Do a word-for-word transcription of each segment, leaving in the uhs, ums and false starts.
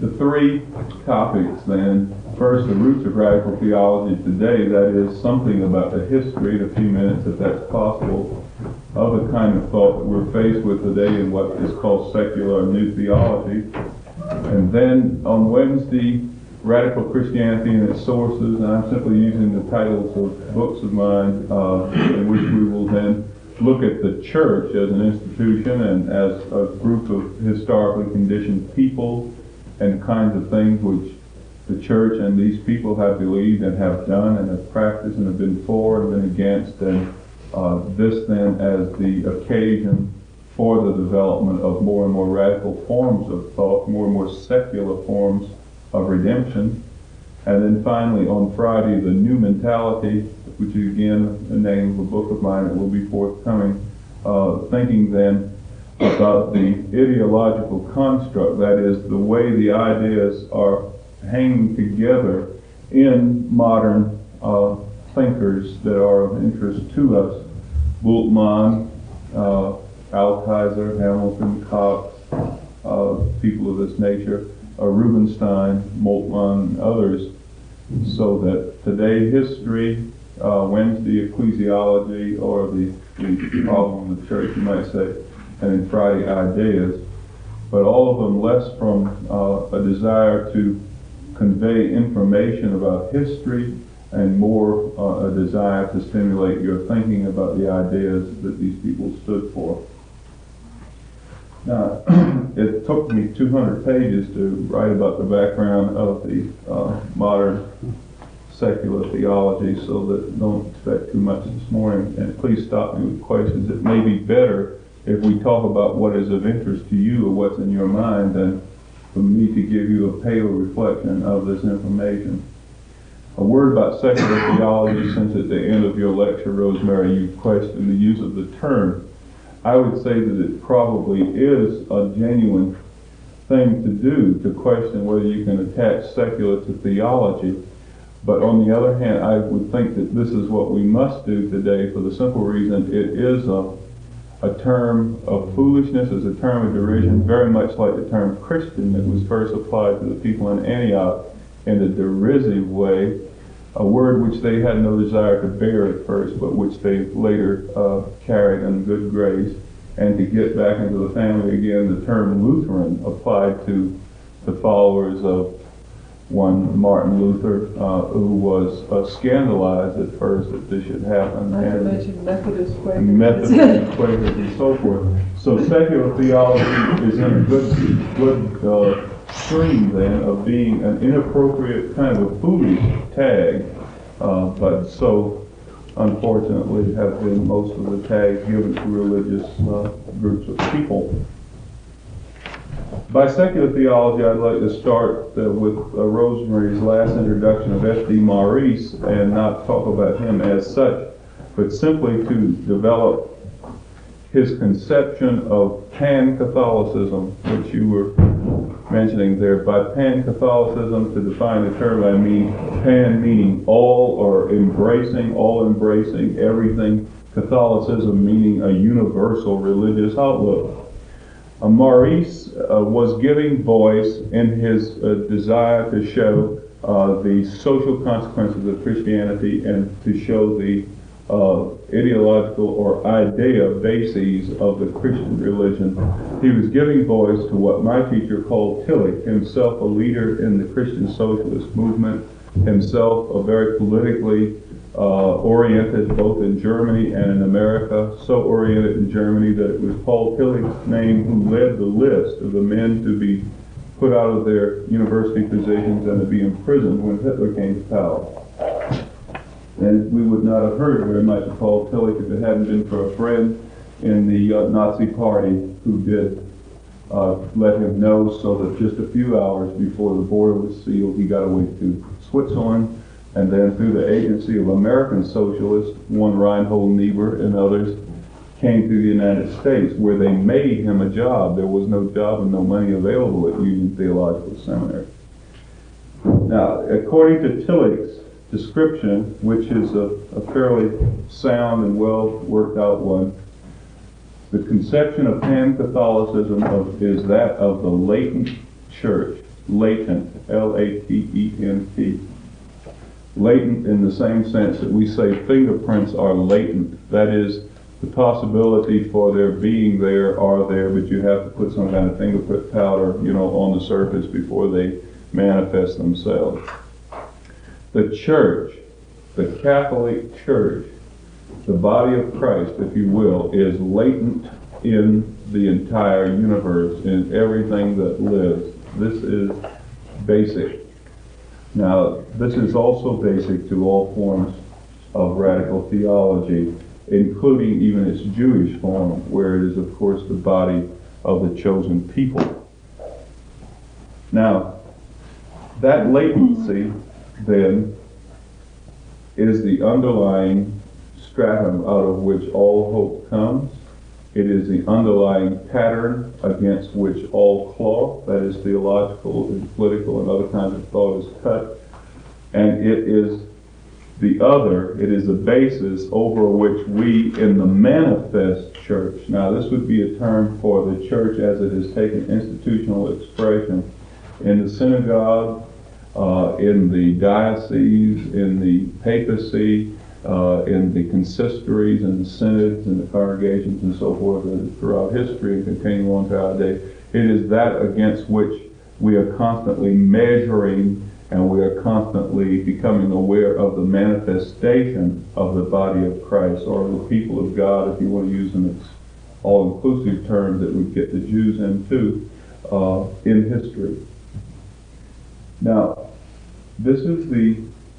the three topics then. First, the roots of radical theology today, that is something about the history in a few minutes, if that's possible, of the kind of thought that we're faced with today in what is called secular or new theology. And then on Wednesday, radical Christianity and its sources, and I'm simply using the titles of books of mine, uh, in which we will then look at the church as an institution and as a group of historically conditioned people and kinds of things which the church and these people have believed and have done and have practiced and have been for and been against, and uh, this then as the occasion for the development of more and more radical forms of thought, more and more secular forms of redemption. And then finally on Friday, the new mentality, which is again the name of a book of mine that will be forthcoming, uh, thinking then about the ideological construct, that is the way the ideas are hanging together in modern uh, thinkers that are of interest to us. Bultmann, uh, Altheiser, Hamilton, Cox, uh, people of this nature, uh, Rubinstein, Moltmann, others, so that today history, uh, Wednesday ecclesiology, or the, the problem of the church, you might say, and then Friday ideas, but all of them less from uh, a desire to convey information about history and more uh, a desire to stimulate your thinking about the ideas that these people stood for. Now, it took me two hundred pages to write about the background of the uh, modern secular theology, so that don't expect too much this morning, and please stop me with questions. It may be better if we talk about what is of interest to you or what's in your mind than for me to give you a pale reflection of this information. A word about secular theology, since at the end of your lecture, Rosemary, you questioned the use of the term. I would say that it probably is a genuine thing to do, to question whether you can attach secular to theology. But on the other hand, I would think that this is what we must do today for the simple reason it is a a term of foolishness, is a term of derision, very much like the term Christian that was first applied to the people in Antioch in a derisive way, a word which they had no desire to bear at first, but which they later uh, carried in good grace. And to get back into the family again, the term Lutheran applied to the followers of one Martin Luther, uh, who was uh, scandalized at first that this should happen. Not and to mention Methodist, Quakers. Methodist and Quakers and so forth. So secular theology is in a good, good uh, stream then of being an inappropriate kind of a foolish tag, uh, but so unfortunately have been most of the tags given to religious uh, groups of people. By secular theology, I'd like to start uh, with uh, Rosemary's last introduction of F D Maurice and not talk about him as such, but simply to develop his conception of pan-Catholicism, which you were mentioning there. By pan-Catholicism, to define the term, I mean pan meaning all, or embracing, all embracing, everything. Catholicism meaning a universal religious outlook. Uh, Maurice uh, was giving voice in his uh, desire to show uh, the social consequences of Christianity and to show the uh, ideological or idea bases of the Christian religion. He was giving voice to what my teacher called Tillich, himself a leader in the Christian socialist movement, himself a very politically Uh, oriented both in Germany and in America, so oriented in Germany that it was Paul Tillich's name who led the list of the men to be put out of their university positions and to be imprisoned when Hitler came to power. And we would not have heard very much of Paul Tillich if it hadn't been for a friend in the uh, Nazi Party who did uh, let him know, so that just a few hours before the border was sealed, he got away to Switzerland. And then through the agency of American socialists, one Reinhold Niebuhr and others, came to the United States, where they made him a job. There was no job and no money available at Union Theological Seminary. Now, according to Tillich's description, which is a, a fairly sound and well worked out one, the conception of pan-Catholicism of, is that of the latent church. latent, L A T E N T. Latent in the same sense that we say fingerprints are latent. That is, the possibility for their being there are there, but you have to put some kind of fingerprint powder, you know, on the surface before they manifest themselves. The church, the Catholic Church, the body of Christ, if you will, is latent in the entire universe, in everything that lives. This is basic. Now, this is also basic to all forms of radical theology, including even its Jewish form, where it is, of course, the body of the chosen people. Now, that latency, then, is the underlying stratum out of which all hope comes. It is the underlying pattern against which all cloth, that is theological and political and other kinds of thought, is cut. And it is the other, it is the basis over which we in the manifest church, now this would be a term for the church as it has taken institutional expression in the synagogue, uh, in the diocese, in the papacy, Uh, in the consistories and the synods and the congregations and so forth throughout history and continuing on to our day. It is that against which we are constantly measuring, and we are constantly becoming aware of the manifestation of the body of Christ, or the people of God, if you want to use an all-inclusive term that would get the Jews into, uh, in history. Now, this is the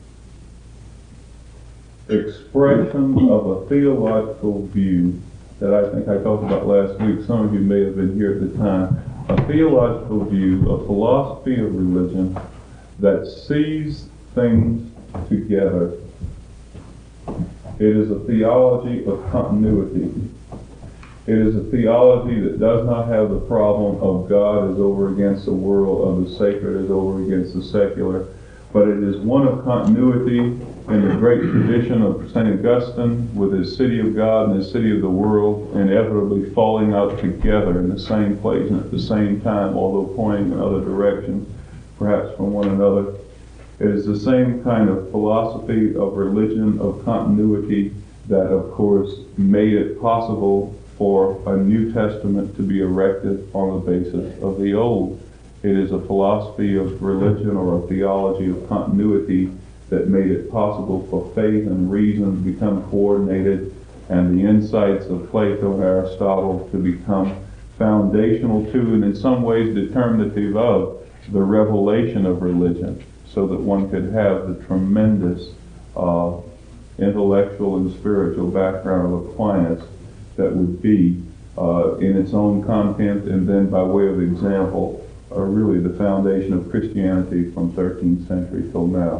expression of a theological view that I think I talked about last week. Some of you may have been here at the time. A theological view, a philosophy of religion that sees things together. It is a theology of continuity. It is a theology that does not have the problem of God is over against the world, of the sacred is over against the secular, but it is one of continuity in the great tradition of Saint Augustine, with his city of God and his city of the world inevitably falling out together in the same place and at the same time, although pointing in other directions, perhaps from one another. It is the same kind of philosophy of religion, of continuity, that of course made it possible for a New Testament to be erected on the basis of the Old. It is a philosophy of religion, or a theology of continuity, that made it possible for faith and reason to become coordinated, and the insights of Plato and Aristotle to become foundational to, and in some ways determinative of, the revelation of religion, so that one could have the tremendous uh, intellectual and spiritual background of Aquinas that would be uh, in its own content, and then by way of example, are really the foundation of Christianity from thirteenth century till now.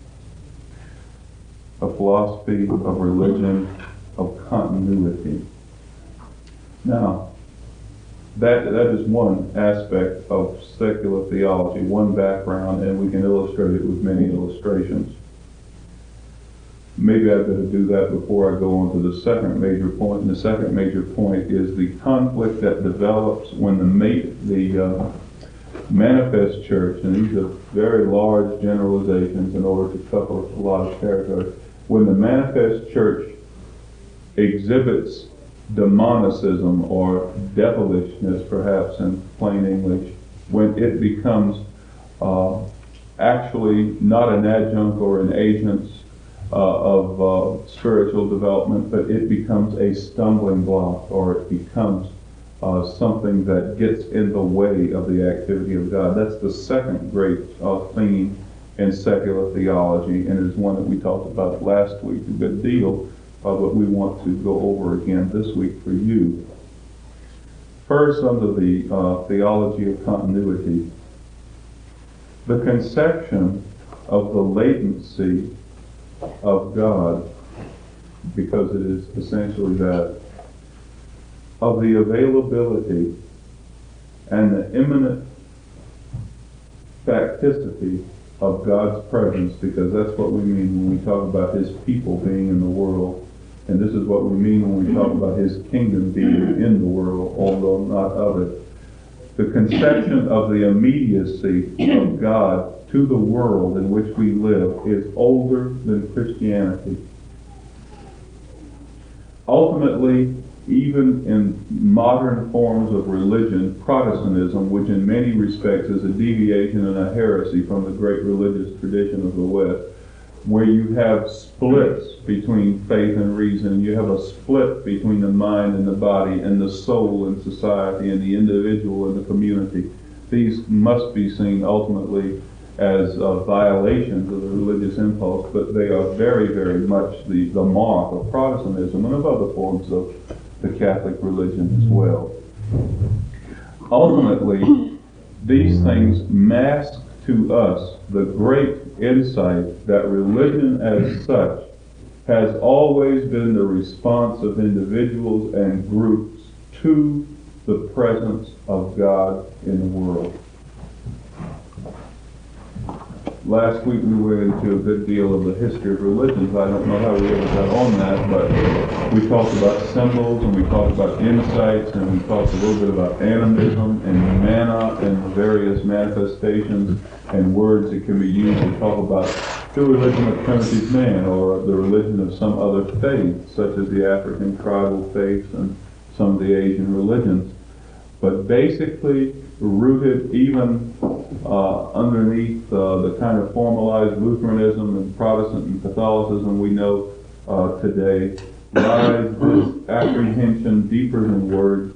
A philosophy of religion, of continuity. Now, that that is one aspect of secular theology, one background, and we can illustrate it with many illustrations. Maybe I better do that before I go on to the second major point. And the second major point is the conflict that develops when the mate, the uh, manifest church, and these are very large generalizations in order to cover a lot of territory. When the manifest church exhibits demonicism, or devilishness perhaps in plain English, when it becomes uh, actually not an adjunct or an agent uh, of uh, spiritual development, but it becomes a stumbling block, or it becomes uh, something that gets in the way of the activity of God. That's the second great uh, theme in secular theology, and is one that we talked about last week a good deal, uh, but we want to go over again this week for you. First, under the uh, theology of continuity, the conception of the latency of God, because it is essentially that, of the availability and the imminent facticity of God's presence, because that's what we mean when we talk about His people being in the world. And this is what we mean when we talk about His kingdom being in the world, although not of it. The conception of the immediacy of God to the world in which we live is older than Christianity. Ultimately, even in modern forms of religion, Protestantism, which in many respects is a deviation and a heresy from the great religious tradition of the West, where you have splits between faith and reason, you have a split between the mind and the body and the soul and society and the individual and the community. These must be seen ultimately as uh, violations of the religious impulse, but they are very, very much the, the mark of Protestantism and of other forms of the Catholic religion as well. Ultimately, these things mask to us the great insight that religion as such has always been the response of individuals and groups to the presence of God in the world. Last week we went into a good deal of the history of religions. I don't know how we ever got on that, but we talked about symbols and we talked about insights and we talked a little bit about animism and mana and the various manifestations and words that can be used to talk about the religion of primitive man or the religion of some other faith, such as the African tribal faiths and some of the Asian religions. But basically rooted even uh, underneath uh, the kind of formalized Lutheranism and Protestant and Catholicism we know uh, today, lies this apprehension deeper than words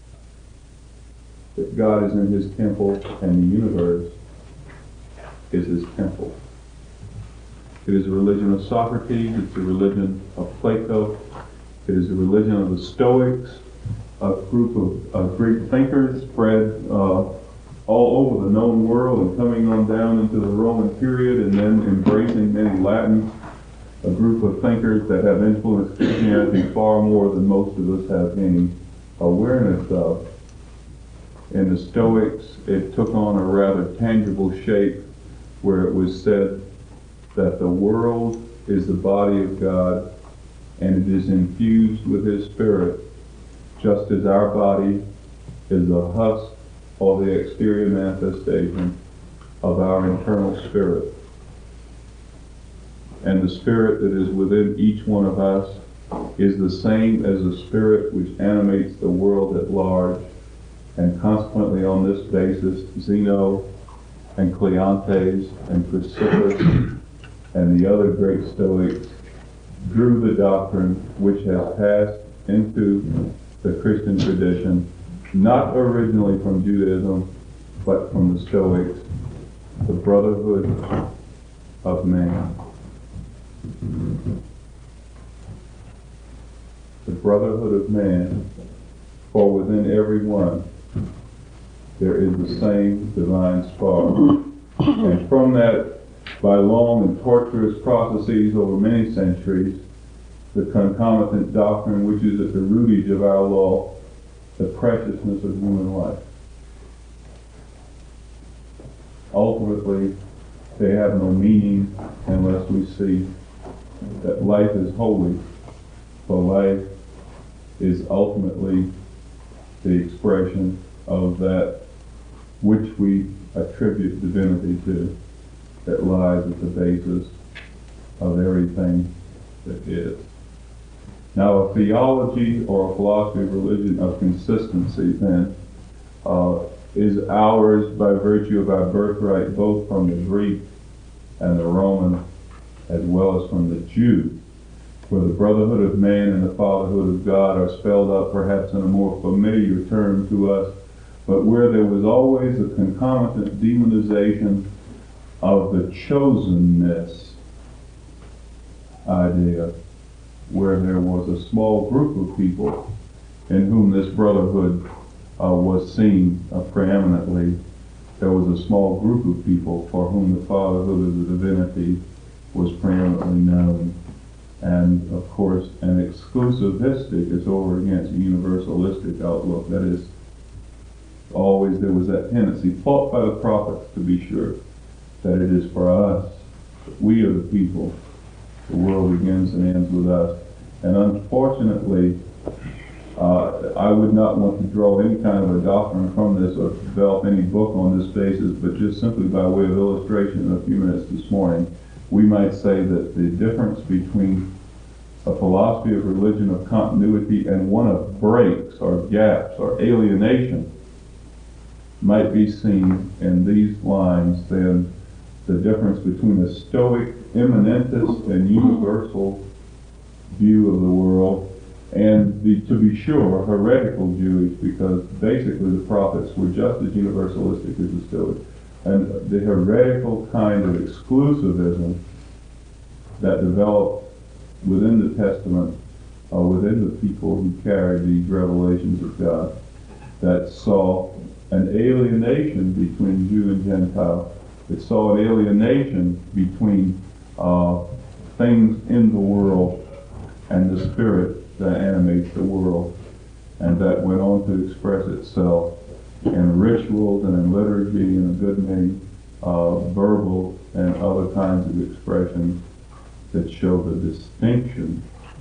that God is in his temple and the universe is his temple. It is a religion of Socrates, it's a religion of Plato, it is a religion of the Stoics, a group of uh, Greek thinkers spread uh, all over the known world and coming on down into the Roman period and then embracing many Latins, a group of thinkers that have influenced Christianity far more than most of us have any awareness of. In the Stoics, it took on a rather tangible shape where it was said that the world is the body of God and it is infused with his spirit, just as our body is the husk or the exterior manifestation of our internal spirit. And the spirit that is within each one of us is the same as the spirit which animates the world at large. And consequently on this basis, Zeno and Cleanthes and Chrysippus and the other great Stoics drew the doctrine which has passed into the Christian tradition, not originally from Judaism, but from the Stoics, the brotherhood of man. The brotherhood of man, for within every one there is the same divine spark. And from that, by long and torturous processes over many centuries, the concomitant doctrine which is at the rootage of our law, the preciousness of human life. Ultimately, they have no meaning unless we see that life is holy, for life is ultimately the expression of that which we attribute divinity to, that lies at the basis of everything that is. Now, a theology or a philosophy of religion of consistency, then, uh, is ours by virtue of our birthright, both from the Greek and the Roman, as well as from the Jew, where the brotherhood of man and the fatherhood of God are spelled out perhaps in a more familiar term to us, but where there was always a concomitant demonization of the chosenness idea, where there was a small group of people in whom this brotherhood uh, was seen uh, preeminently. There was a small group of people for whom the fatherhood of the divinity was preeminently known. And of course, an exclusivistic is over against a universalistic outlook. That is, always there was that tendency, fought by the prophets to be sure, that it is for us, we are the people. The world begins and ends with us. And unfortunately, Uh, I would not want to draw any kind of a doctrine from this or develop any book on this basis, but just simply by way of illustration in a few minutes this morning, we might say that the difference between a philosophy of religion of continuity and one of breaks or gaps or alienation might be seen in these lines. Then the difference between a Stoic, immanentist, and universal view of the world, and the, to be sure, heretical Jewish, because basically the prophets were just as universalistic as the Stoics, and the heretical kind of exclusivism that developed within the Testament, uh, within the people who carried these revelations of God, that saw an alienation between Jew and Gentile. It saw an alienation between uh, things in the world and the spirit that animates the world, and that went on to express itself in rituals and in liturgy and a good many uh, verbal and other kinds of expressions that show the distinction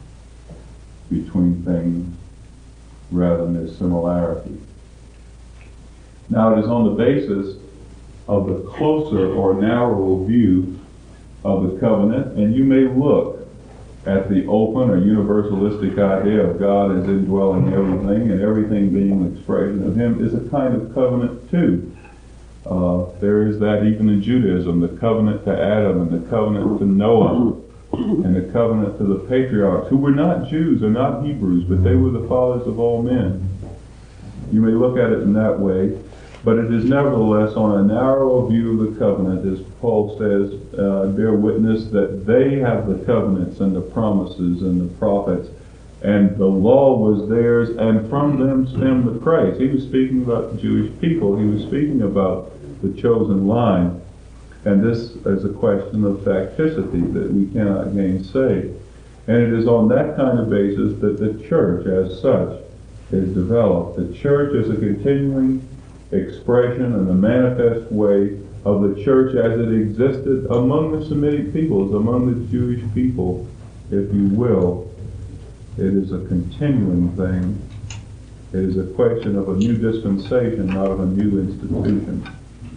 between things rather than their similarity. Now, it is on the basis of the closer or narrower view of the covenant, and you may look at the open or universalistic idea of God as indwelling everything and everything being an expression of Him is a kind of covenant too. Uh, there is that even in Judaism, the covenant to Adam and the covenant to Noah and the covenant to the patriarchs, who were not Jews or not Hebrews, but they were the fathers of all men. You may look at it in that way, but it is nevertheless on a narrow view of the covenant, as Paul says, uh, bear witness that they have the covenants and the promises and the prophets, and the law was theirs, and from them stemmed the Christ. He was speaking about the Jewish people. He was speaking about the chosen line. And this is a question of facticity that we cannot gainsay. And it is on that kind of basis that the church as such is developed. The church is a continuing expression and a manifest way of the church as it existed among the Semitic peoples, among the Jewish people, if you will. It is a continuing thing. It is a question of a new dispensation, not of a new institution.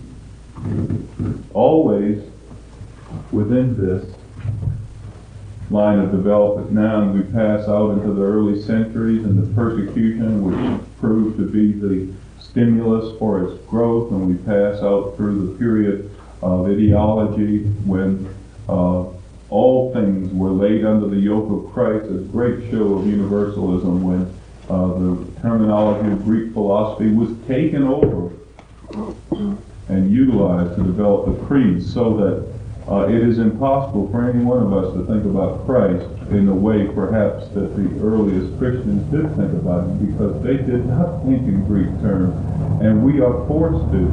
Always within this line of development now, and we pass out into the early centuries and the persecution which proved to be the stimulus for its growth, and we pass out through the period of ideology when uh, all things were laid under the yoke of Christ, a great show of universalism when uh, the terminology of Greek philosophy was taken over and utilized to develop the creed, so that uh, it is impossible for any one of us to think about Christ in the way perhaps that the earliest Christians did think about him, because they did not think in Greek terms, and we are forced to.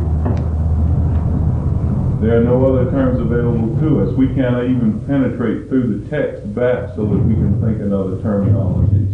There are no other terms available to us. We cannot even penetrate through the text back so that we can think in other terminologies.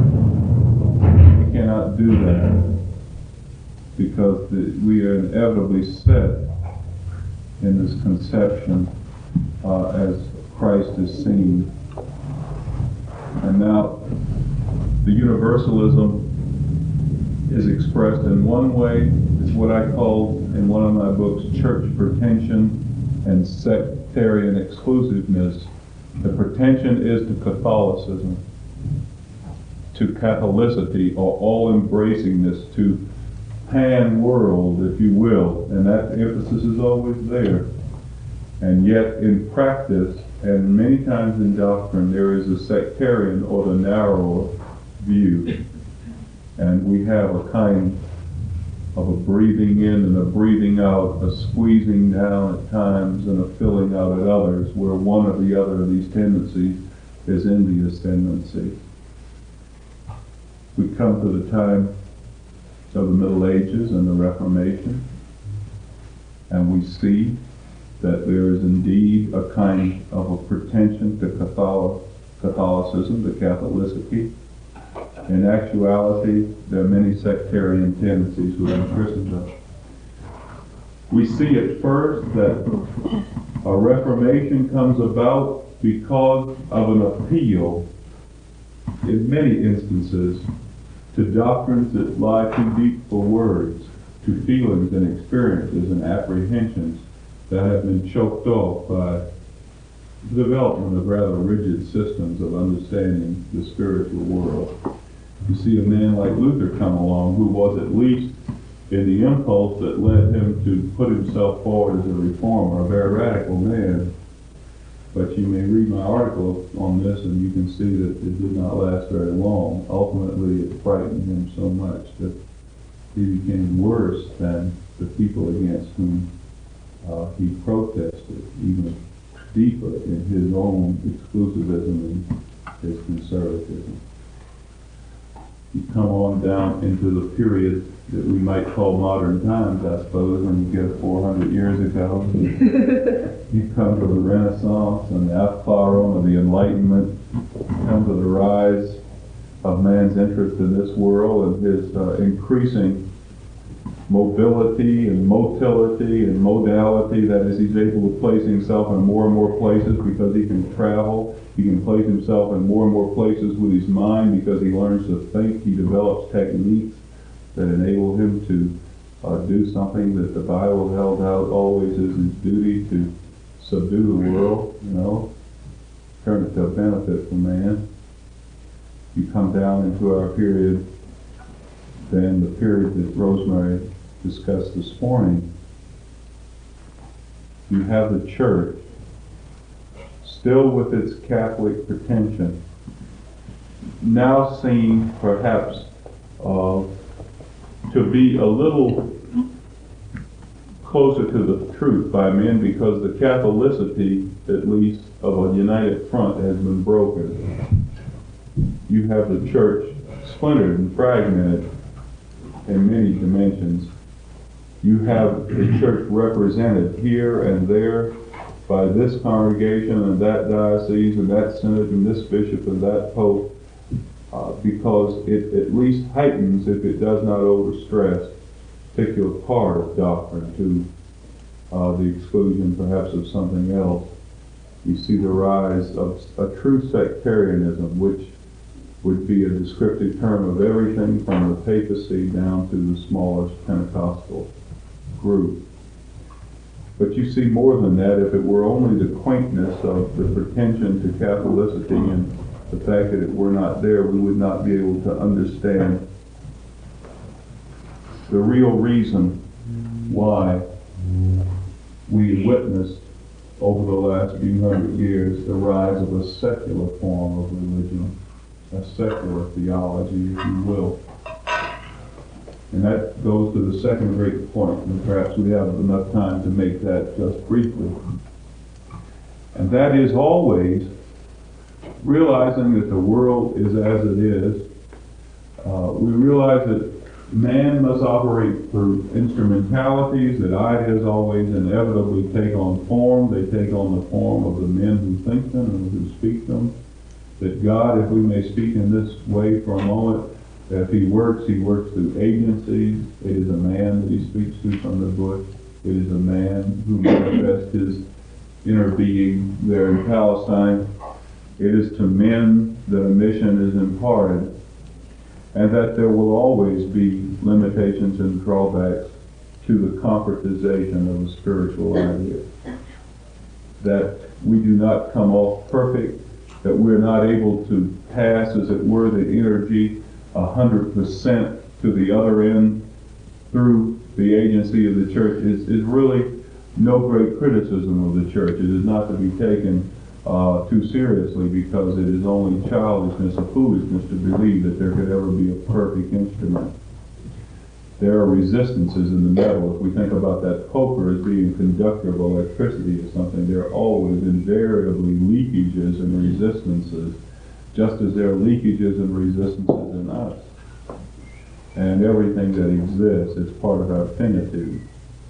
We cannot do that, because the, we are inevitably set in this conception uh, as Christ is seen. And now the universalism is expressed in one way. It's what I call in one of my books church pretension and sectarian exclusiveness. The pretension is to Catholicism, to Catholicity, or all-embracingness, to pan-world, if you will, and that emphasis is always there. And yet in practice, and many times in doctrine, there is a sectarian or the narrower view. And we have a kind of a breathing in and a breathing out, a squeezing down at times and a filling out at others, where one or the other of these tendencies is in the ascendancy. We come to the time of the Middle Ages and the Reformation, and we see that there is indeed a kind of a pretension to Catholic, Catholicism, to Catholicity. In actuality, there are many sectarian tendencies within Christendom. We see at first that a Reformation comes about because of an appeal, in many instances, to to doctrines that lie too deep for words, to feelings and experiences and apprehensions that have been choked off by the development of rather rigid systems of understanding the spiritual world. You see a man like Luther come along who was at least in the impulse that led him to put himself forward as a reformer, a very radical man. But you may read my article on this and you can see that it did not last very long. Ultimately, it frightened him so much that he became worse than the people against whom uh, he protested, even deeper in his own exclusivism and his conservatism. You come on down into the period that we might call modern times, I suppose, when you get four hundred years ago. You come to the Renaissance and the outpouring of the Enlightenment. You come to the rise of man's interest in this world and his uh, increasing mobility and motility and modality. That is, he's able to place himself in more and more places because he can travel. He can place himself in more and more places with his mind because he learns to think. He develops techniques that enable him to uh, do something that the Bible held out always as his duty, to subdue the world, you know, turn it to a benefit for man. You come down into our period, then the period that Rosemary discussed this morning. You have the church, still with its Catholic pretension, now seen perhaps uh, to be a little closer to the truth by men, because the Catholicity, at least, of a united front has been broken. You have the church splintered and fragmented in many dimensions. You have the church represented here and there by this congregation and that diocese and that synod and this bishop and that pope, uh, because it at least heightens, if it does not overstress, a particular part of doctrine to uh, the exclusion perhaps of something else. You see the rise of a true sectarianism, which would be a descriptive term of everything from the papacy down to the smallest Pentecostal group. But you see more than that. If it were only the quaintness of the pretension to Catholicity and the fact that it were not there, we would not be able to understand the real reason why we witnessed over the last few hundred years the rise of a secular form of religion, a secular theology, if you will. And that goes to the second great point, and perhaps we have enough time to make that just briefly. And that is always realizing that the world is as it is. Uh, we realize that man must operate through instrumentalities, that ideas always inevitably take on form. They take on the form of the men who think them and who speak them. That God, if we may speak in this way for a moment, that if he works, he works through agencies. It is a man that he speaks to from the bush. It is a man who manifests his inner being there in Palestine. It is to men that a mission is imparted, and that there will always be limitations and drawbacks to the concretization of a spiritual idea. That we do not come off perfect, that we're not able to pass, as it were, the energy a hundred percent to the other end through the agency of the church is, is really no great criticism of the church. It is not to be taken uh, too seriously, because it is only childishness or foolishness to believe that there could ever be a perfect instrument. There are resistances in the metal. If we think about that poker as being a conductor of electricity or something, there are always invariably leakages and resistances, just as there are leakages and resistances in us. And everything that exists is part of our finitude.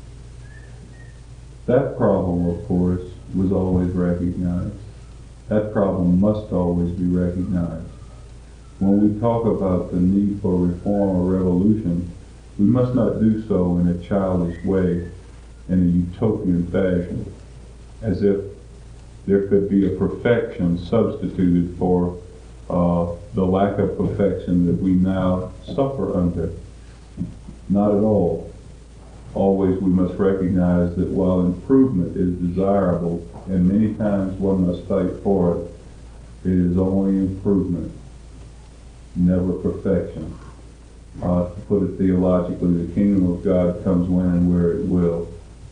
That problem, of course, was always recognized. That problem must always be recognized. When we talk about the need for reform or revolution, we must not do so in a childish way, in a utopian fashion, as if there could be a perfection substituted for uh, the lack of perfection that we now suffer under. Not at all. Always we must recognize that while improvement is desirable, and many times one must fight for it, it is only improvement, never perfection. Uh, to put it theologically, the kingdom of God comes when and where it will.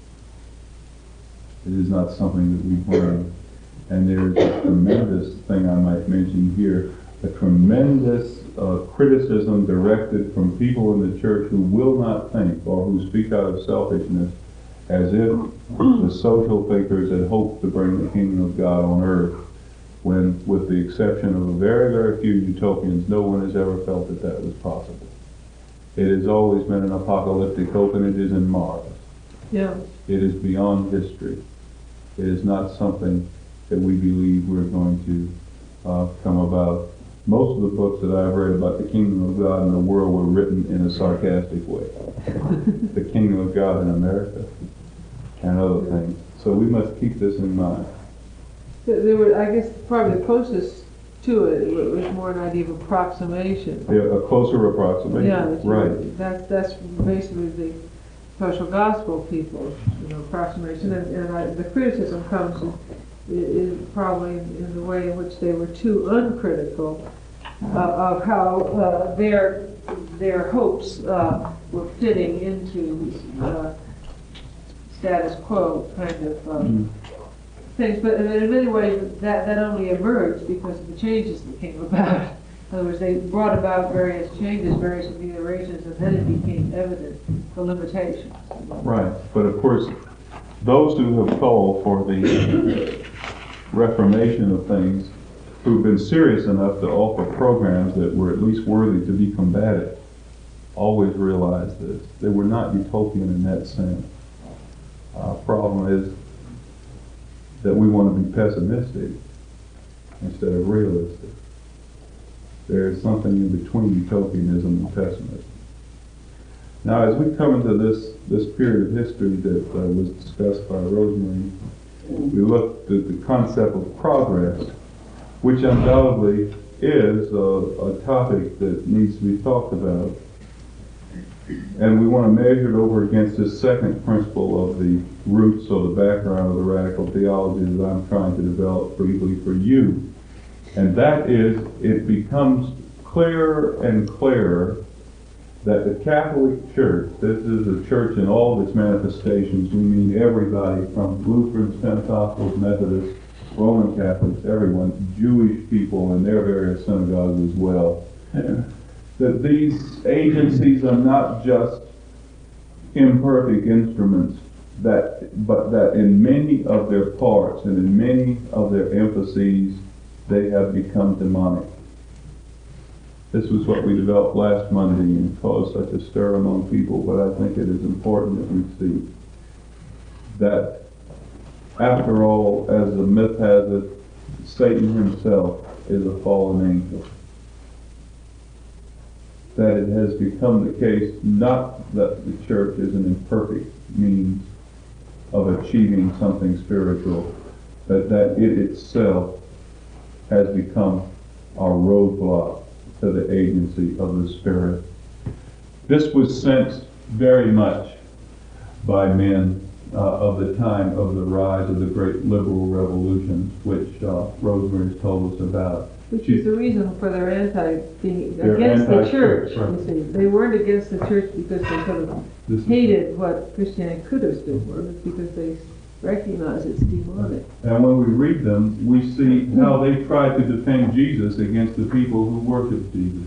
It is not something that we bring. And there is a tremendous thing I might mention here, a tremendous uh, criticism directed from people in the church who will not think or who speak out of selfishness as if the social thinkers had hoped to bring the kingdom of God on earth, when, with the exception of a very, very few utopians, no one has ever felt that that was possible. It has always been an apocalyptic hope, and it is in Mars. Yeah. It is beyond history. It is not something that we believe we're going to uh, come about. Most of the books that I've read about the kingdom of God in the world were written in a sarcastic way. The kingdom of God in America and other things. So we must keep this in mind. There were, I guess, probably the closest to it was more an idea of approximation. Yeah, a closer approximation. Yeah, that you- right. That's that's basically the social gospel people, you know, approximation, and, and I, the criticism comes in, is probably in, in the way in which they were too uncritical uh, of how uh, their their hopes uh, were fitting into uh, status quo kind of um, mm. things. But in many ways, that that only emerged because of the changes that came about. In other words, they brought about various changes, various ameliorations, and then it became evident the limitations. Right, but of course, those who have called for the reformation of things, who've been serious enough to offer programs that were at least worthy to be combated, always realized this. They were not utopian in that sense. Uh, problem is that we want to be pessimistic instead of realistic. There is something in between utopianism and pessimism. Now, as we come into this, this period of history that uh, was discussed by Rosemary, we looked at the concept of progress, which undoubtedly is a, a topic that needs to be talked about. And we want to measure it over against this second principle of the roots or the background of the radical theology that I'm trying to develop briefly for you. And that is, it becomes clearer and clearer that the Catholic Church, this is a church in all of its manifestations, we mean everybody from Lutherans, Pentecostals, Methodists, Roman Catholics, everyone, Jewish people in their various synagogues as well, that these agencies are not just imperfect instruments, that, but that in many of their parts and in many of their emphases, they have become demonic. This was what we developed last Monday and caused such a stir among people, but I think it is important that we see that, after all, as the myth has it, Satan himself is a fallen angel. That it has become the case not that the church is an imperfect means of achieving something spiritual, but that it itself has become our roadblock to the agency of the Spirit. This was sensed very much by men uh, of the time of the rise of the great liberal revolutions, which uh, Rosemary has told us about. Which she, is the reason for their anti being their against the church. Right. You see, they weren't against the church because they sort of this hated what Christianity could have stood for, but because they recognize it's demonic. And when we read them, we see how they tried to defend Jesus against the people who worshiped Jesus.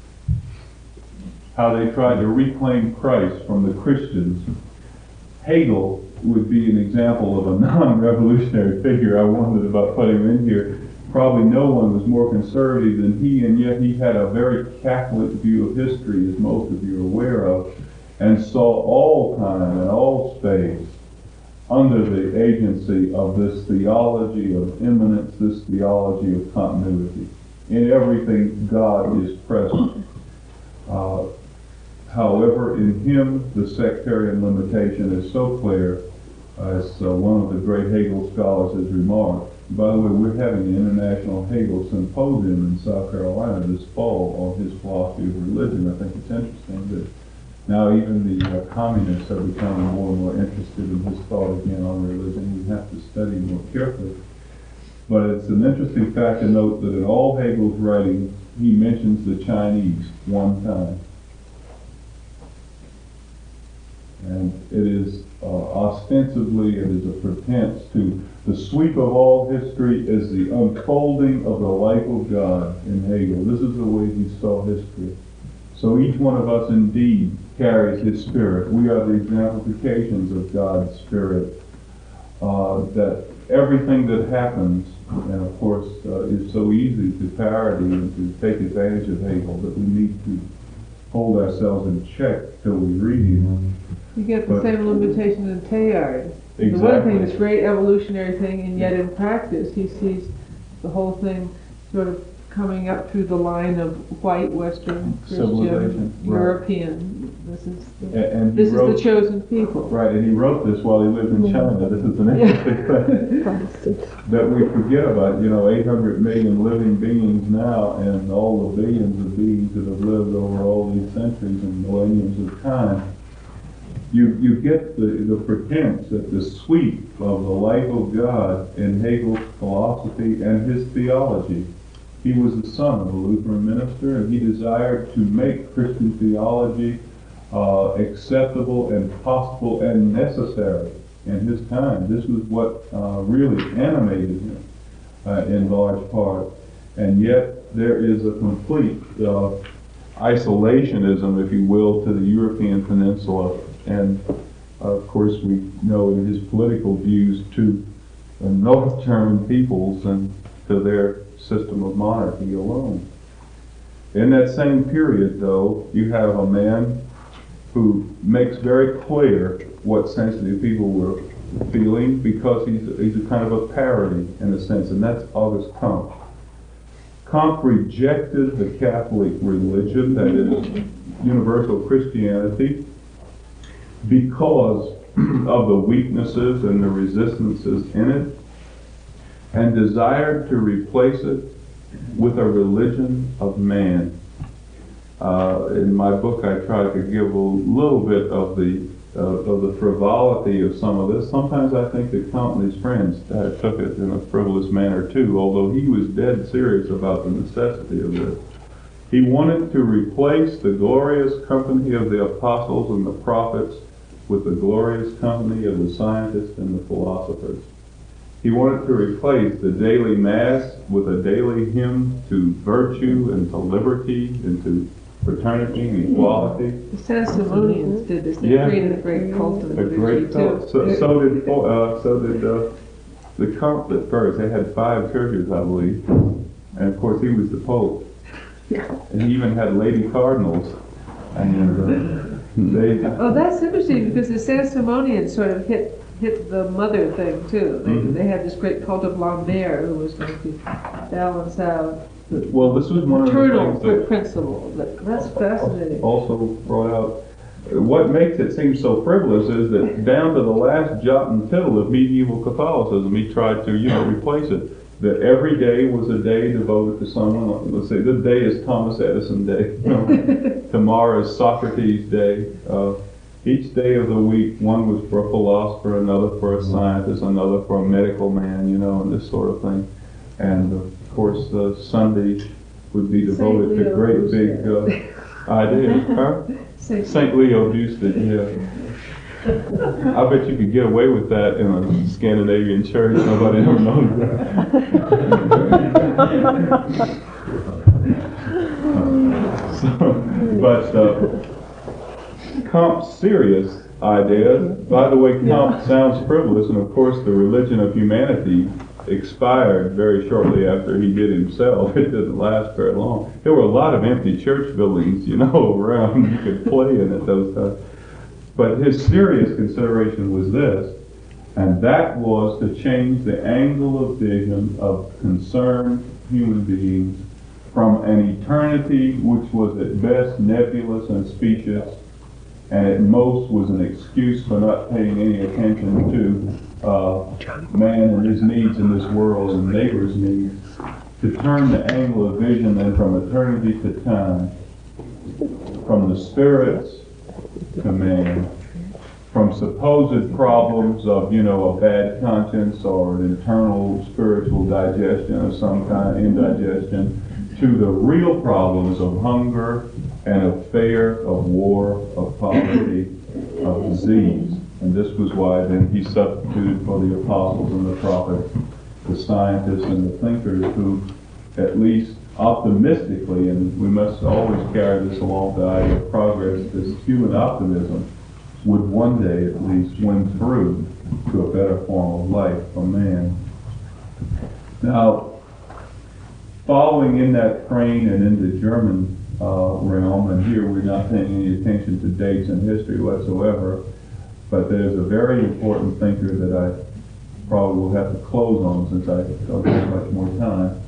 How they tried to reclaim Christ from the Christians. Hegel would be an example of a non-revolutionary figure. I wondered about putting him in here. Probably no one was more conservative than he, and yet he had a very Catholic view of history, as most of you are aware of, and saw all time and all space under the agency of this theology of immanence, this theology of continuity. In everything, God is present. Uh, however, in him, the sectarian limitation is so clear, as uh, one of the great Hegel scholars has remarked, By the way, we're having the International Hegel Symposium in South Carolina this fall on his philosophy of religion. I think it's interesting that now even the uh, communists are becoming more and more interested in his thought again on religion. We have to study more carefully. But it's an interesting fact to note that in all Hegel's writings, he mentions the Chinese one time. And it is uh, ostensibly, it is a pretense to the sweep of all history is the unfolding of the life of God in Hegel. This is the way he saw history. So each one of us indeed carries his spirit. We are the exemplifications of God's spirit. Uh, that everything that happens, and of course, uh, is so easy to parody and to take advantage of Hegel that we need to hold ourselves in check till we read him. You get the But- same limitation in Teilhard. The one Exactly. thing, this great evolutionary thing, and yet in practice, he sees the whole thing sort of coming up through the line of white, Western, Civilization, Christian, right. European. This is And, the, and he this is wrote, the chosen people. right, and he wrote this while he lived in China. This is an interesting thing that we forget about. You know, eight hundred million living beings now, and all the billions of beings that have lived over all these centuries and millenniums of time. You, you get the, the pretense that the sweep of the life of God in Hegel's philosophy and his theology. He was the son of a Lutheran minister, and he desired to make Christian theology uh, acceptable and possible and necessary in his time. This was what uh, really animated him uh, in large part. And yet there is a complete uh, isolationism, if you will, to the European peninsula. And uh, of course we know in his political views to the North German peoples and to their system of monarchy alone. In that same period, though, you have a man who makes very clear what sensitive people were feeling, because he's, he's a kind of a parody in a sense, and that's Auguste Comte. Comte rejected the Catholic religion, that is, universal Christianity, because of the weaknesses and the resistances in it, and desired to replace it with a religion of man. Uh, in my book, I try to give a little bit of the uh, of the frivolity of some of this. Sometimes I think that Comte and his friends uh, took it in a frivolous manner too, although he was dead serious about the necessity of this. He wanted to replace the glorious company of the apostles and the prophets with the glorious company of the scientists and the philosophers. He wanted to replace the daily mass with a daily hymn to virtue and to liberty and to fraternity and equality. The Saint-Simonians did this. They Yeah. created a great cult of A great liturgy, thought. too. So, so did uh, so did uh, the Comte at first. They had five churches, I believe, and of course he was the Pope. And he even had lady cardinals, and uh, they. Oh, that's interesting, because the Saint-Simonians sort of hit hit the mother thing too. They, Mhm. they had this great cult of Lambert, who was going to balance out the Well, this was one of the maternal things that principle. That- That's fascinating. also brought out. What makes it seem so frivolous is that down to the last jot and tittle of medieval Catholicism, he tried to, you know, replace it. That every day was a day devoted to someone. Let's say this day is Thomas Edison Day. You know, tomorrow is Socrates Day. Uh, each day of the week, one was for a philosopher, another for a scientist, another for a medical man, you know, and this sort of thing. And of course, uh, Sunday would be devoted to Leo great big Boosted. uh, ideas. Huh? Saint- Saint Leo Boosted, yeah. I bet you could get away with that in a Scandinavian church. Nobody ever knows that. so, but uh, Comte's serious ideas, by the way, Comte sounds frivolous, and of course the religion of humanity expired very shortly after he did himself. It didn't last very long. There were a lot of empty church buildings, you know, around. You could play in at those times. But his serious consideration was this, and that was to change the angle of vision of concerned human beings from an eternity which was at best nebulous and specious, and at most was an excuse for not paying any attention to, uh, man and his needs in this world and neighbor's needs, to turn the angle of vision then from eternity to time, from the spirits to man, from supposed problems of, you know, a bad conscience or an internal spiritual digestion of some kind, indigestion, to the real problems of hunger and of fear, of war, of poverty, of disease. And this was why then he substituted for the apostles and the prophets, the scientists and the thinkers who, at least optimistically, and we must always carry this along the idea of progress, this human optimism, would one day at least win through to a better form of life for man. Now, following in that train and in the German uh, realm, and here we're not paying any attention to dates and history whatsoever, but there's a very important thinker that I probably will have to close on since I don't have much more time,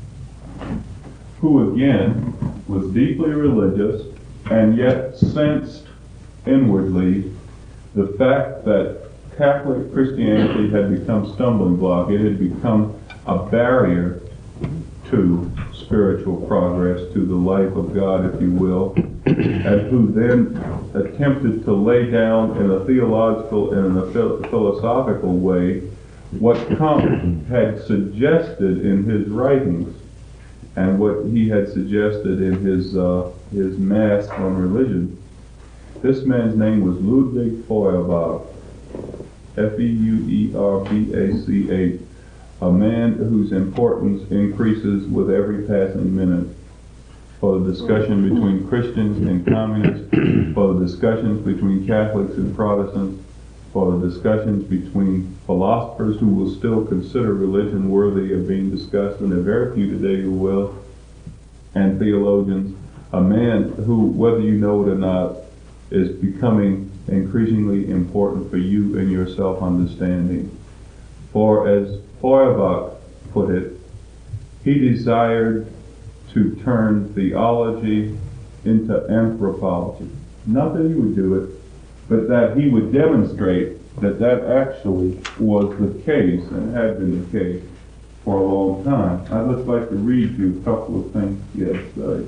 who again was deeply religious and yet sensed inwardly the fact that Catholic Christianity had become stumbling block. It had become a barrier to spiritual progress, to the life of God, if you will, and who then attempted to lay down in a theological and in a philosophical way what Kant had suggested in his writings and what he had suggested in his uh, his Mass on Religion. This man's name was Ludwig Feuerbach, F E U E R B A C H, a man whose importance increases with every passing minute for the discussion between Christians and communists, for the discussions between Catholics and Protestants, for the discussions between philosophers who will still consider religion worthy of being discussed, and there are very few today who will, and theologians, a man who, whether you know it or not, is becoming increasingly important for you and your self-understanding. For as Feuerbach put it, he desired to turn theology into anthropology. Not that he would do it, but that he would demonstrate that that actually was the case and had been the case for a long time. I'd just like to read you a couple of things. Yes, uh,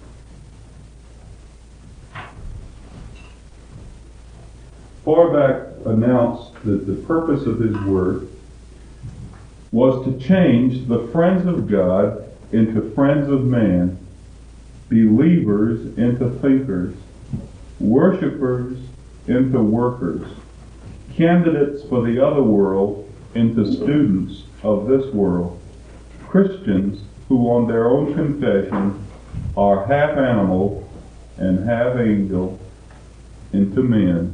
Feuerbach announced that the purpose of his work was to change the friends of God into friends of man, believers into thinkers, worshipers into workers, candidates for the other world into students of this world, Christians who on their own confession are half animal and half angel into men,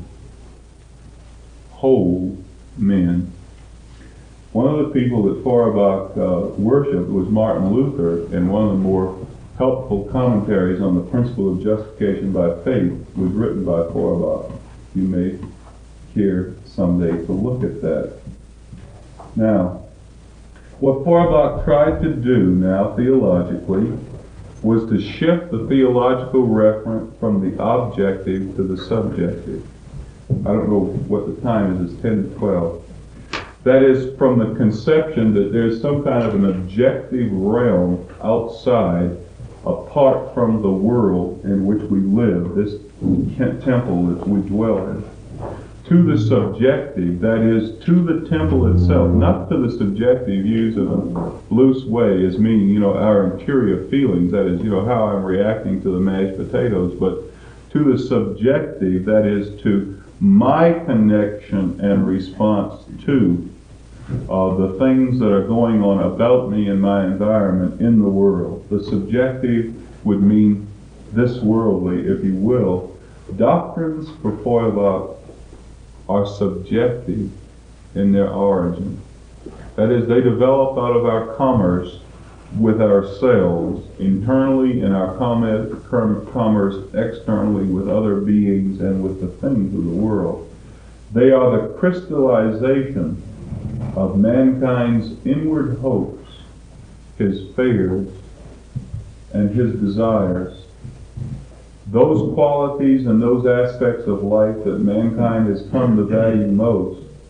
whole men. One of the people that Feuerbach uh, worshipped was Martin Luther, and one of the more helpful commentaries on the principle of justification by faith was written by Feuerbach. You may care someday to look at that. Now, what Feuerbach tried to do now theologically was to shift the theological referent from the objective to the subjective. I don't know what the time is, it's ten to twelve. That is, from the conception that there's some kind of an objective realm outside, apart from the world in which we live, this temple that we dwell in, to the subjective, that is, to the temple itself, not to the subjective used in a loose way as meaning, you know, our interior feelings, that is, you know, how I'm reacting to the mashed potatoes, but to the subjective, that is, to my connection and response to uh, the things that are going on about me and my environment in the world. The subjective would mean this worldly, if you will. Doctrines for Feuerbach are subjective in their origin. That is, they develop out of our commerce with ourselves, internally, in our commerce externally with other beings and with the things of the world. They are the crystallization of mankind's inward hopes, his fears, and his desires. Those qualities and those aspects of life that mankind has come to value most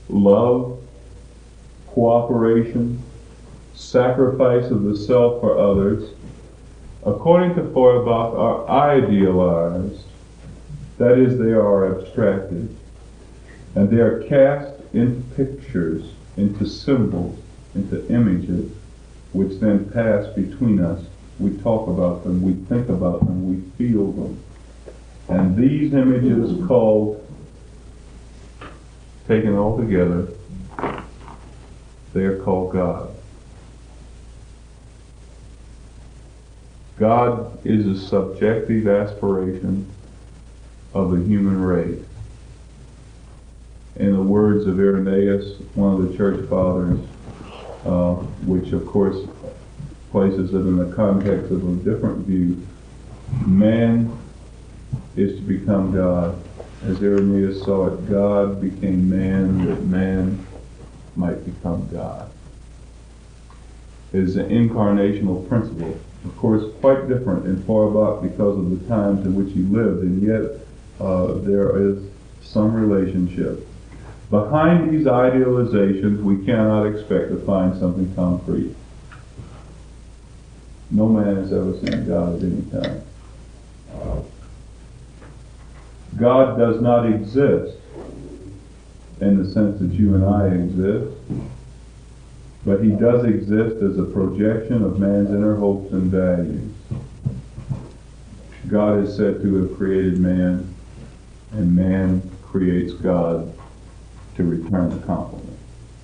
love, cooperation, sacrifice of the self for others, according to Feuerbach, are idealized. That is, they are abstracted. And they are cast into pictures, into symbols, into images, which then pass between us. We talk about them, we think about them, we feel them. And these images called, taken all together, they are called God. God is a subjective aspiration of the human race. In the words of Irenaeus, one of the church fathers, uh, which of course places it in the context of a different view, man is to become God. As Irenaeus saw it, God became man that man might become God. It is an incarnational principle. Of course, quite different in Feuerbach because of the times in which he lived, and yet uh, there is some relationship. Behind these idealizations, we cannot expect to find something concrete. No man has ever seen God at any time. God does not exist in the sense that you and I exist, but he does exist as a projection of man's inner hopes and values. God is said to have created man, and man creates God to return the compliment.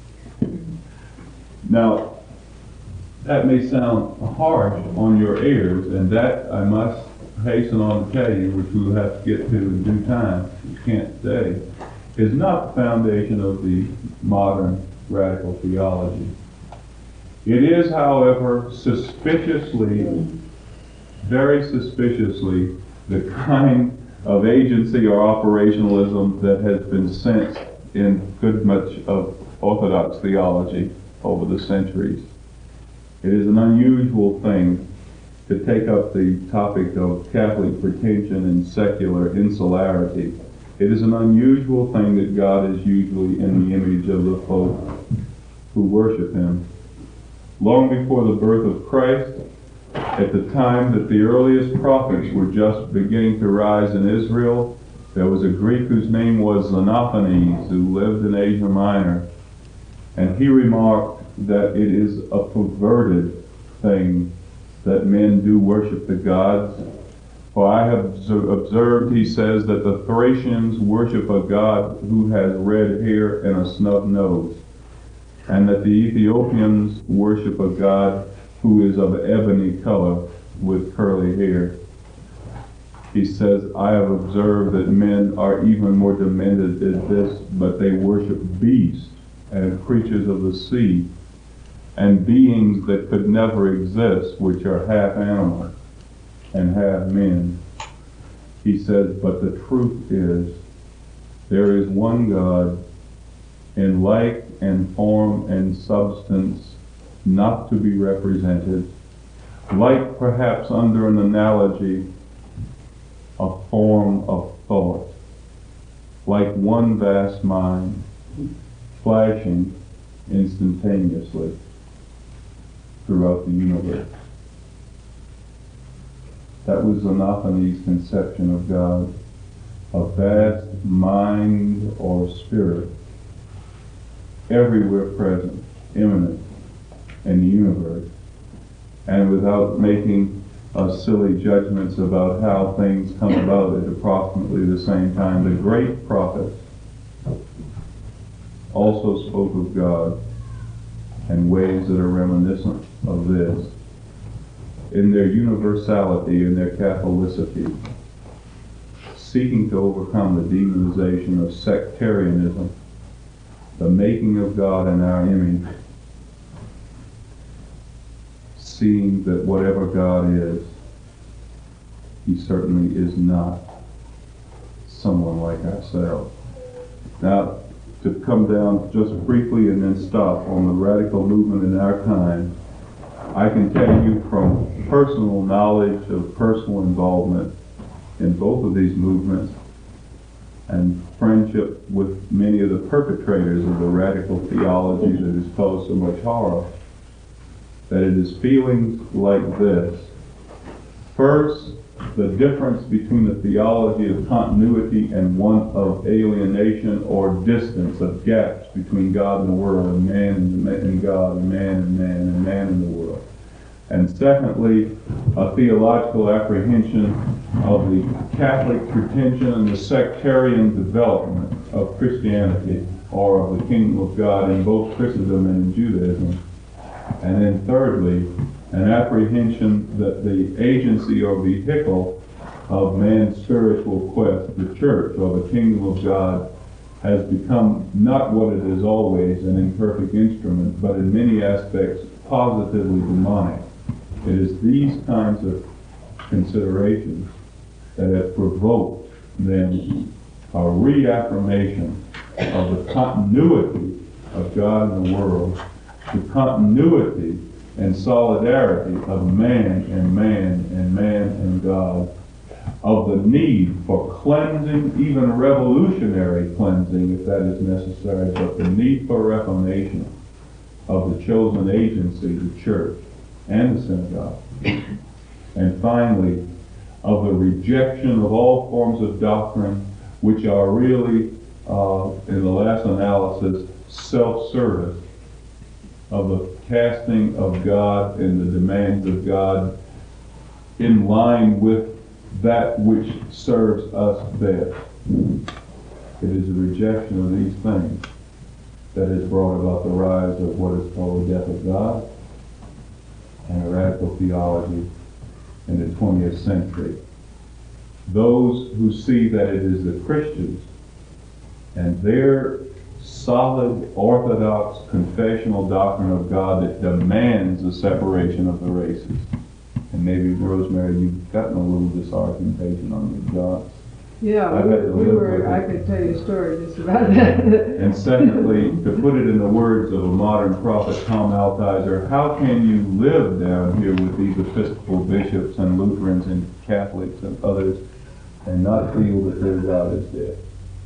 Now, that may sound harsh on your ears, and that I must hasten on to tell you, which we will have to get to in due time, you can't say, is not the foundation of the modern radical theology. It is, however, suspiciously, very suspiciously, the kind of agency or operationalism that has been sensed in good much of Orthodox theology over the centuries. It is an unusual thing to take up the topic of Catholic pretension and secular insularity. It is an unusual thing that God is usually in the image of the folk who worship him. Long before the birth of Christ, at the time that the earliest prophets were just beginning to rise in Israel, there was a Greek whose name was Xenophanes, who lived in Asia Minor, and he remarked that it is a perverted thing that men do worship the gods. For I have observed, he says, that the Thracians worship a god who has red hair and a snub nose, and that the Ethiopians worship a god who is of ebony color with curly hair. He says, I have observed that men are even more demented than this, but they worship beasts and creatures of the sea, and beings that could never exist, which are half animal and half men. He says, but the truth is, there is one God, in like and form and substance, not to be represented, like perhaps under an analogy, a form of thought, like one vast mind, flashing instantaneously throughout the universe. That was Xenophanes' conception of God, a vast mind or spirit, everywhere present, immanent in the universe, and without making uh, silly judgments about how things come about at approximately the same time. The great prophets also spoke of God in ways that are reminiscent of this, in their universality, in their Catholicity, seeking to overcome the demonization of sectarianism, the making of God in our image, seeing that whatever God is, he certainly is not someone like ourselves. Now, to come down just briefly and then stop on the radical movement in our time, I can tell you from personal knowledge of personal involvement in both of these movements and friendship with many of the perpetrators of the radical theology that has caused so much horror, that it is feelings like this. First, the difference between the theology of continuity and one of alienation or distance, of gaps between God and the world, and man and, and God, and man and man, and man and the world. And secondly, a theological apprehension of the Catholic pretension and the sectarian development of Christianity, or of the kingdom of God in both Christendom and in Judaism. And then thirdly, an apprehension that the agency or vehicle of man's spiritual quest, the church or the kingdom of God, has become not what it is always, an imperfect instrument, but in many aspects positively demonic. It is these kinds of considerations that have provoked then a reaffirmation of the continuity of God in the world, the continuity and solidarity of man and man and man and God, of the need for cleansing, even revolutionary cleansing if that is necessary, but the need for reformation of the chosen agency, the church and the synagogue. And finally, of the rejection of all forms of doctrine which are really, uh, in the last analysis, self-service, of the casting of God and the demands of God in line with that which serves us best. It is a rejection of these things that has brought about the rise of what is called the death of God and a radical theology in the twentieth century. Those who see that it is the Christians and their solid, orthodox, confessional doctrine of God that demands the separation of the races. And maybe, Rosemary, you've gotten a little disargumentation on your job. Yeah, I've we, had to we live were, with I it. could tell you a story just about that. And secondly, to put it in the words of a modern prophet, Tom Altizer, how can you live down here with these Episcopal bishops and Lutherans and Catholics and others and not feel that their God is dead?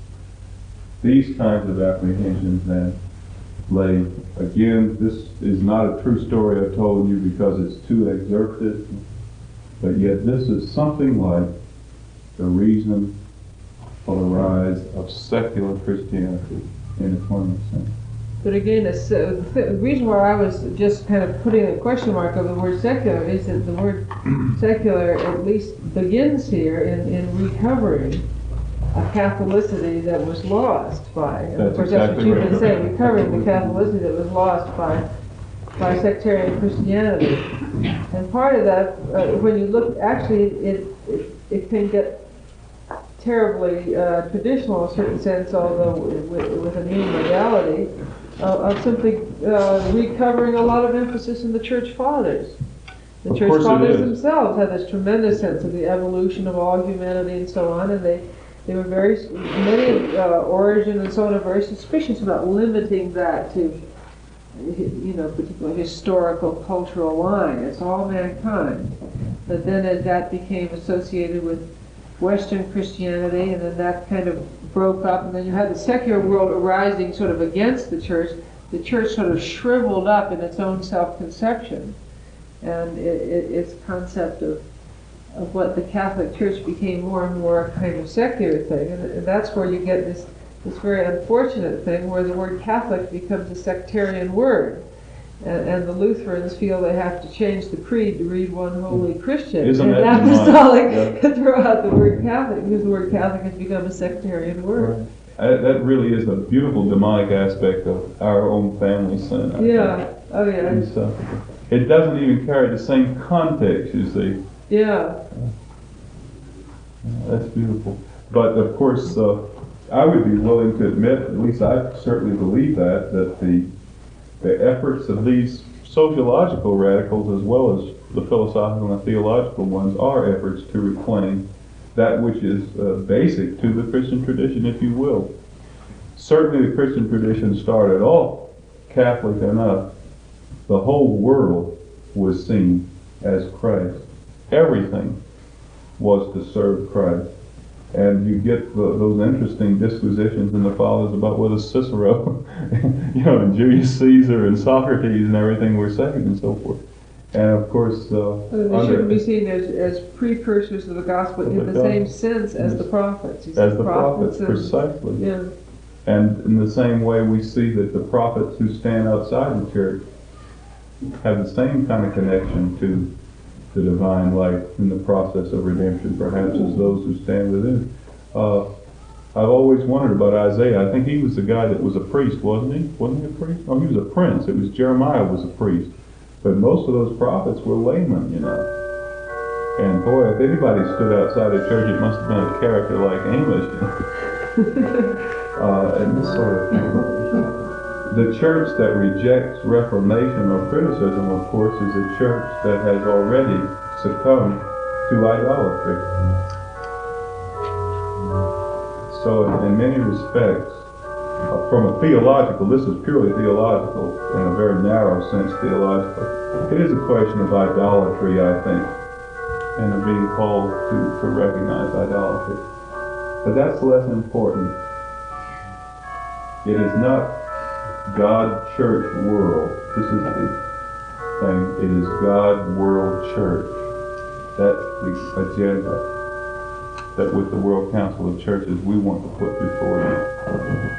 These kinds of apprehensions then lay, again, this is not a true story I've told you because it's too excerpted, but yet this is something like the reason for the rise of secular Christianity in the twentieth century. But again, it's, uh, the reason why I was just kind of putting a question mark over the word secular is that the word secular at least begins here in, in recovering a Catholicity that was lost by, and of course that's what exactly you've right. been saying, recovering the Catholicity that was lost by by sectarian Christianity. And part of that, uh, when you look, actually it, it, it can get terribly uh, traditional in a certain sense, although with, with a new modality, uh, of simply uh, recovering a lot of emphasis in the Church Fathers. The Of Church course it Fathers is. themselves had this tremendous sense of the evolution of all humanity and so on, and they They were very, many, uh, Origen and so on, are very suspicious about limiting that to, you know, particular historical, cultural line. It's all mankind. But then as that became associated with Western Christianity, and then that kind of broke up, and then you had the secular world arising sort of against the church, the church sort of shriveled up in its own self-conception. And it, it, its concept of of what the Catholic Church became more and more a kind of secular thing. And, and that's where you get this, this very unfortunate thing where the word Catholic becomes a sectarian word. And, and the Lutherans feel they have to change the creed to read one holy Christian. Isn't and that apostolic demonic? and throw out the word Catholic because the word Catholic has become a sectarian word. Right. I, that really is a beautiful demonic aspect of our own family sin. I Yeah, think. oh yeah, And so, it doesn't even carry the same context, you see. yeah. That's beautiful. But of course, uh, I would be willing to admit, at least I certainly believe that, that the the efforts of these sociological radicals as well as the philosophical and theological ones are efforts to reclaim that which is uh, basic to the Christian tradition, if you will. Certainly the Christian tradition started off Catholic enough. The whole world was seen as Christ. Everything was to serve Christ. And you get the, those interesting disquisitions in the fathers about whether Cicero, you know, and Julius Caesar and Socrates and everything were saved and so forth. And of course, uh, They under, shouldn't be seen as, as precursors of the gospel Of in the the same gospel. sense as Yes. the prophets. You as see, the prophets, and- precisely. Yeah, And in the same way, we see that the prophets who stand outside the church have the same kind of connection to the divine life in the process of redemption, perhaps, as those who stand within. Uh, I've always wondered about Isaiah. I think he was the guy that was a priest, wasn't he? Wasn't he a priest? Oh, he was a prince. It was Jeremiah was a priest. But most of those prophets were laymen, you know. And boy, if anybody stood outside the church, it must have been a character like Amos, you know. uh, and this sort of thing. The church that rejects reformation or criticism, of course, is a church that has already succumbed to idolatry. So in, in many respects, uh, from a theological, this is purely theological, in a very narrow sense theological, it is a question of idolatry, I think, and of being called to, to recognize idolatry. But that's less important. It is not God, church, world. This is the thing. It is God, world, church. That's the agenda that with the World Council of Churches we want to put before you.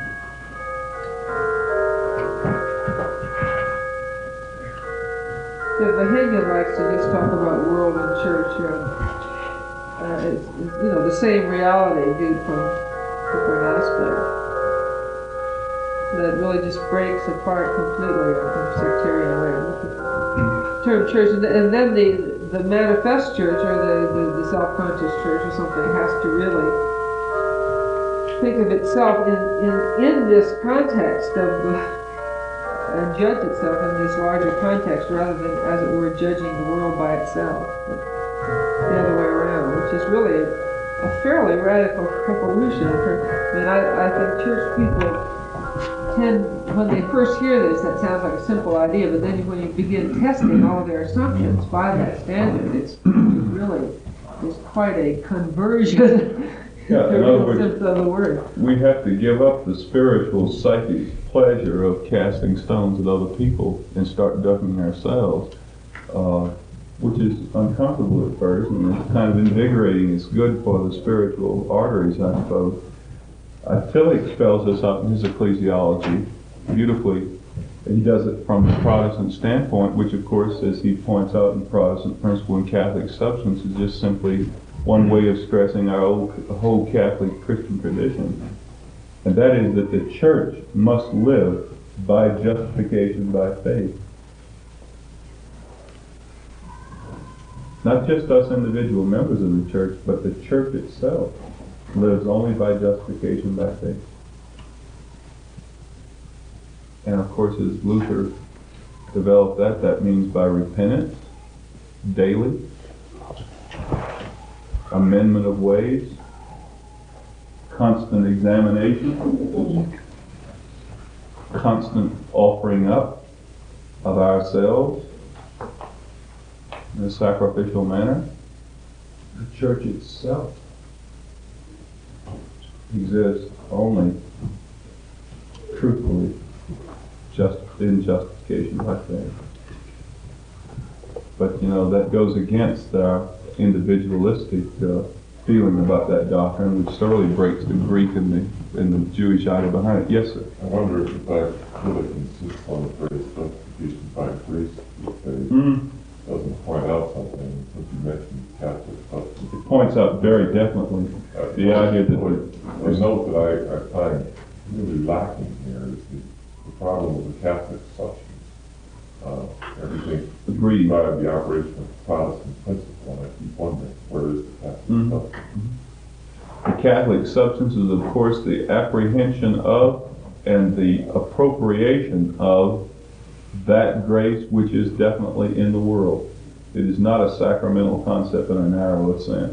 yeah, the Hagin likes to just talk about world and church. Uh, uh, it's, it's, you know, the same reality viewed from different aspects. That really just breaks apart completely from sectarian way of looking at the term church. And, and then the the manifest church, or the, the, the self-conscious church or something, has to really think of itself in, in, in this context of the, and judge itself in this larger context rather than, as it were, judging the world by itself. But the other way around, which is really a, a fairly radical revolution. I mean, I, I think church people tend, when they first hear this, that sounds like a simple idea, but then when you begin testing all of their assumptions by that standard, it's really, it's quite a conversion. Yeah, in other words, sense of the word. we have to give up the spiritual psychic pleasure of casting stones at other people and start ducking ourselves, uh, which is uncomfortable at first, and it's kind of invigorating. It's good for the spiritual arteries, I suppose. Uh, Phillips spells this out in his ecclesiology beautifully. He does it from the Protestant standpoint, which of course, as he points out in Protestant principle and Catholic substance, is just simply one way of stressing our old, whole Catholic Christian tradition. And that is that the church must live by justification by faith. Not just us individual members of the church, but the church itself lives only by justification by faith. And of course, as Luther developed that, that means by repentance, daily, amendment of ways, constant examination, constant offering up of ourselves in a sacrificial manner. The church itself exists only truthfully just in justification by faith. But you know, that goes against our individualistic uh, feeling about that doctrine, which thoroughly breaks the Greek and the and the Jewish idea behind it. Yes, sir. I wonder if that really consists on the phrase justification by grace, because Mm. it doesn't point out something, since you mentioned Catholic substance. It points out very definitely Uh, the idea that the, the, the note that I, I find really lacking here is the, the problem of the Catholic substance. Uh, everything Agreed. by the operation of Protestant principle, and I keep wondering, where is the Catholic Mhm. substance? the Catholic substance is, of course, the apprehension of and the appropriation of that grace which is definitely in the world. It is not a sacramental concept in a narrower sense.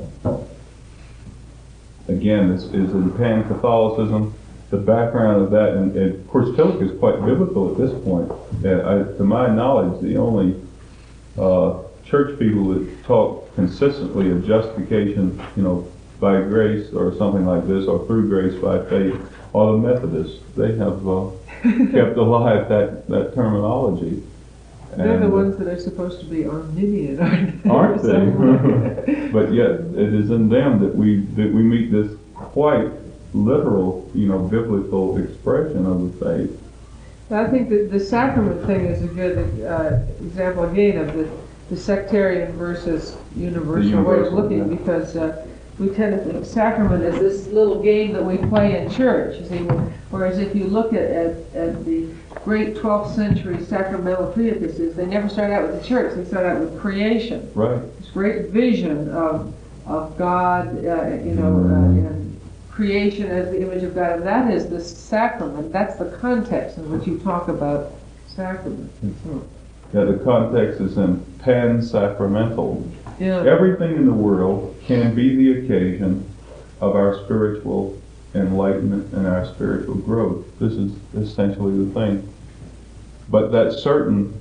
Again, this is in Pan-Catholicism. The background of that, and, and of course, Tillich is quite biblical at this point. And I, to my knowledge, the only uh, church people that talk consistently of justification, you know, by grace or something like this, or through grace by faith, or the Methodists. They have uh, kept alive that, that terminology. They're the And, ones that are supposed to be Arminian, aren't they? aren't they? But yet it is in them that we that we meet this quite literal, you know, biblical expression of the faith. I think that the sacrament thing is a good uh, example again of the, the sectarian versus universal, way of universal, looking, yeah. because uh, we tend to think sacrament is this little game that we play in church, you see, whereas if you look at, at, at the great twelfth century sacramental treatises, they never start out with the church, they start out with creation. Right. This great vision of, of God, uh, you know, uh, and creation as the image of God, and that is the sacrament. That's the context in which you talk about sacrament. Yeah, the context is in pan-sacramental. Yeah. Everything in the world can be the occasion of our spiritual enlightenment and our spiritual growth. This is essentially the thing. But that certain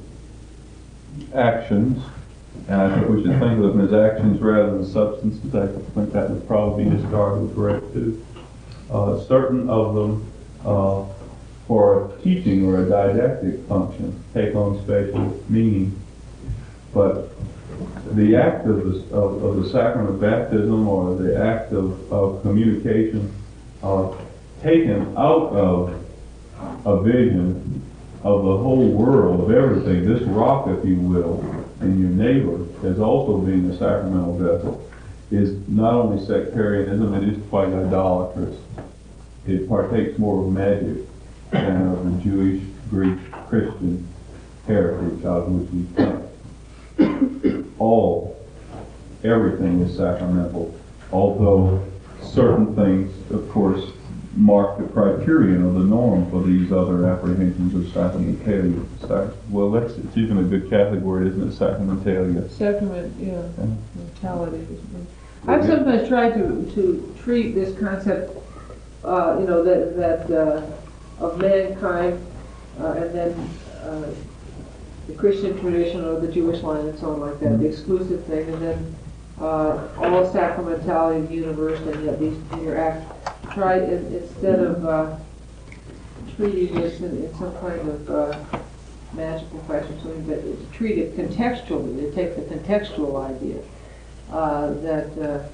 actions, and I think we should think of them as actions rather than substances. I think that would probably be historically correct too. Uh, certain of them, uh, for a teaching or a didactic function, take on special meaning. But the act of the, of, of the sacrament of baptism, or the act of, of communication, uh, taken out of a vision of the whole world, of everything, this rock, if you will, and your neighbor as also being a sacramental vessel, is not only sectarianism, it is quite idolatrous. It partakes more of magic than of the Jewish, Greek, Christian heritage out of which we come. All, everything is sacramental, although certain things, of course, mark the criterion or the norm for these other apprehensions of sacramentalia. Sac- well, that's it's even a good Catholic word, isn't it? Sacramentalia. Sacrament, yeah, Yeah. mentality. I've sometimes tried to, to treat this concept, uh, you know, that, that uh, of mankind, uh, and then uh, the Christian tradition or the Jewish line and so on like that, mm-hmm. the exclusive thing, and then uh, all sacramentality of the universe, and yet these interact. Try in, instead of uh, treating this in, in some kind of uh, magical fashion, something, but to treat it contextually, to take the contextual idea uh, that uh,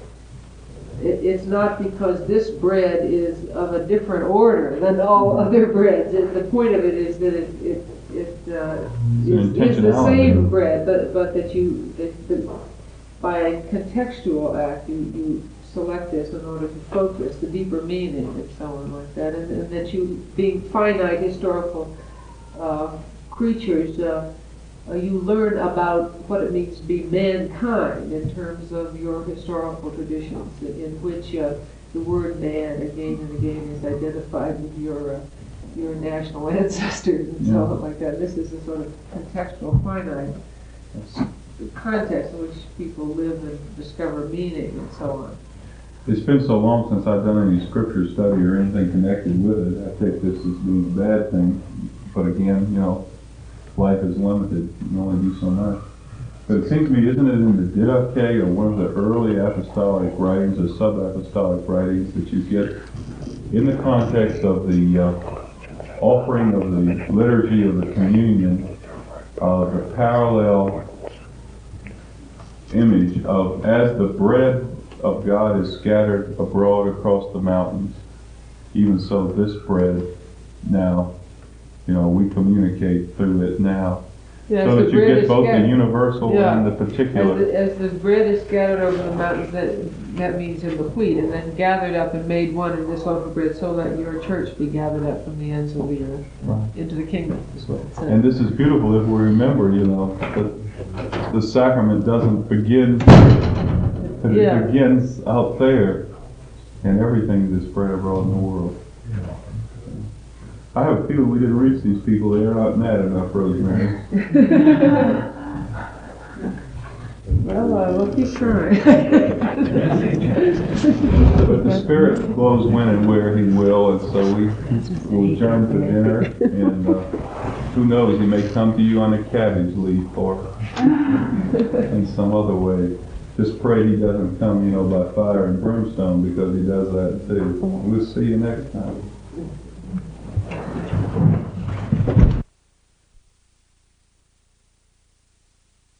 it, it's not because this bread is of a different order than all other breads. It, the point of it is that it, it, it uh, is, is the same bread, but but that you that, that by a contextual act you, you select this in order to focus the deeper meaning and so on like that, and, and that you, being finite historical uh, creatures, uh, uh, you learn about what it means to be mankind in terms of your historical traditions, in which uh, the word man again and again is identified with your uh, your national ancestors and so on like that. This is a sort of contextual, finite context in which people live and discover meaning and so on. It's been so long since I've done any scripture study or anything connected with it. I take this as being a bad thing. But again, you know, life is limited. You can only do so much. But it seems to me, isn't it in the Didache, or one of the early apostolic writings or sub-apostolic writings, that you get in the context of the uh, offering of the liturgy of the communion, uh, the parallel image of as the bread of God is scattered abroad across the mountains, even so this bread now, you know, we communicate through it now. Yeah, so that you get both scattered, the universal yeah, and the particular. As the, as the bread is scattered over the mountains, that, that means in the wheat, and then gathered up and made one in this loaf of bread, so that your church be gathered up from the ends of the earth right. into the kingdom, is what it says. And this is beautiful if we remember, you know, that the sacrament doesn't begin, that it yeah. begins out there, and everything is spread abroad in the world. I have a feeling we didn't reach these people. They're not mad enough, Rosemary. Well, uh, we'll keep trying. But the Spirit blows when and where He will, and so we will adjourn to dinner. And uh, who knows, He may come to you on a cabbage leaf or in some other way. just pray he doesn't come, you know, by fire and brimstone, because he does that too. We'll see you next time.